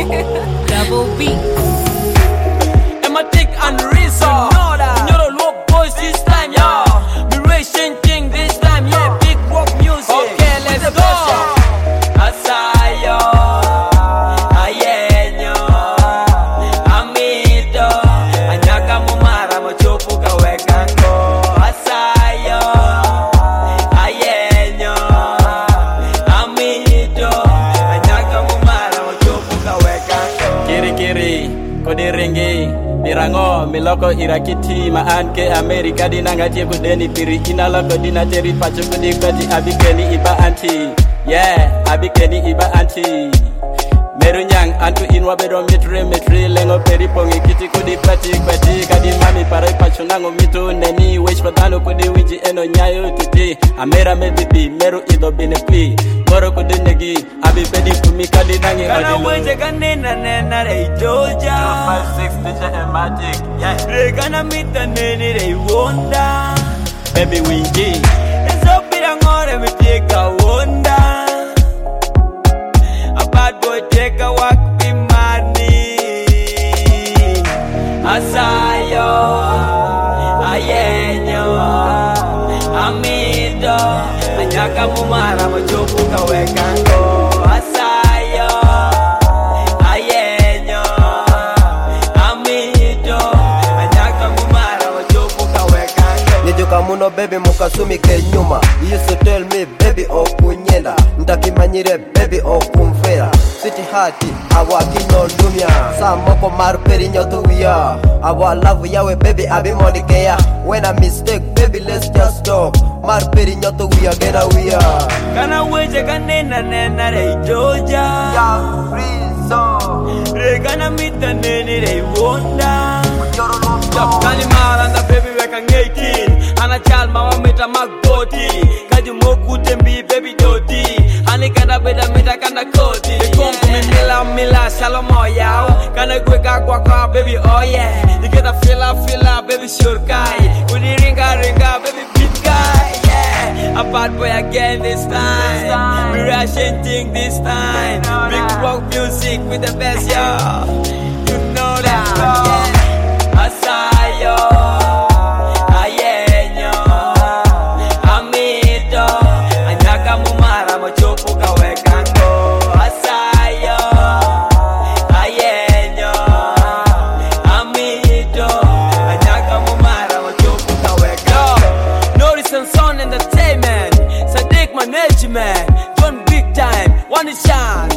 Double beat. Am I take and reason? You're the low boys this time, yeah. We racing thing this time, yeah. Big rock music. Okay, let's go. Asayo, ayenyo, amito, anyaka mumara machopu kawekango. Asayo, ayenyo, amito, anyaka mumara machopu kawekango. Kiri kiri, kodiringi. Mirango, miloko irakiti, maan ke Amerika dinanga tie kudeni piri inaloko dinateri pacho kudi kati abikeni iba anti. Yeah, abikeni iba anti. Merunyang antu inwa bedo mitre lengo peri pongi kiti kudi pati kadi mami parai pacho nango mitu neni wish patano kudi winji eno nyayo titi. Amera mebibi meru ido binepi. Moro kudi negi abi pedi kumika dinangi Kana weje kanena nena rei Georgia 5-6 DJ Matic. Yeah. Rekana mita neni rei Wonda Baby winji. Eso pira ngore miteka Wonda A bad boy take a walk be money Asayo Ayenyo Amido Anyaka mumara machopu kawekango Asayo Ayenyo Amido Anyaka mumara machopu kawekango Nijuka muno baby mukasumi ke nyuma. You used to tell me baby okunyenda, ndakimanyire baby okumfera. City hati awa kino lumya, samoko marperi nyotu wiya. Awa love yawe baby abimodikeya. When I mistake baby let's just talk. Marperi nyotu wiya gena wiya. Kana weje kanena nena rei Georgia Ya frizo, Rekana mita neni rei Wonda yoro Jab kani maranda baby weka ngeikin Ana chal mama mita magoti Kaji moku tembi baby doti Hani kana beda mita kana koti Kom kumi mila shalomo yao Kana kwe kakwa kwa baby oh yeah You get a fila baby sure kai Kuni ringa baby beat guy yeah A bad boy again this time We rushing thing this time Big rock music with the best yo You know that yeah. Asayo Ayenyo Amito Anyaka mumara machopu kawekango Asayo Ayenyo Amito Anyaka mumara machopu kawekango Norris and Son Entertainment Sadiq Management John Big Time One Shot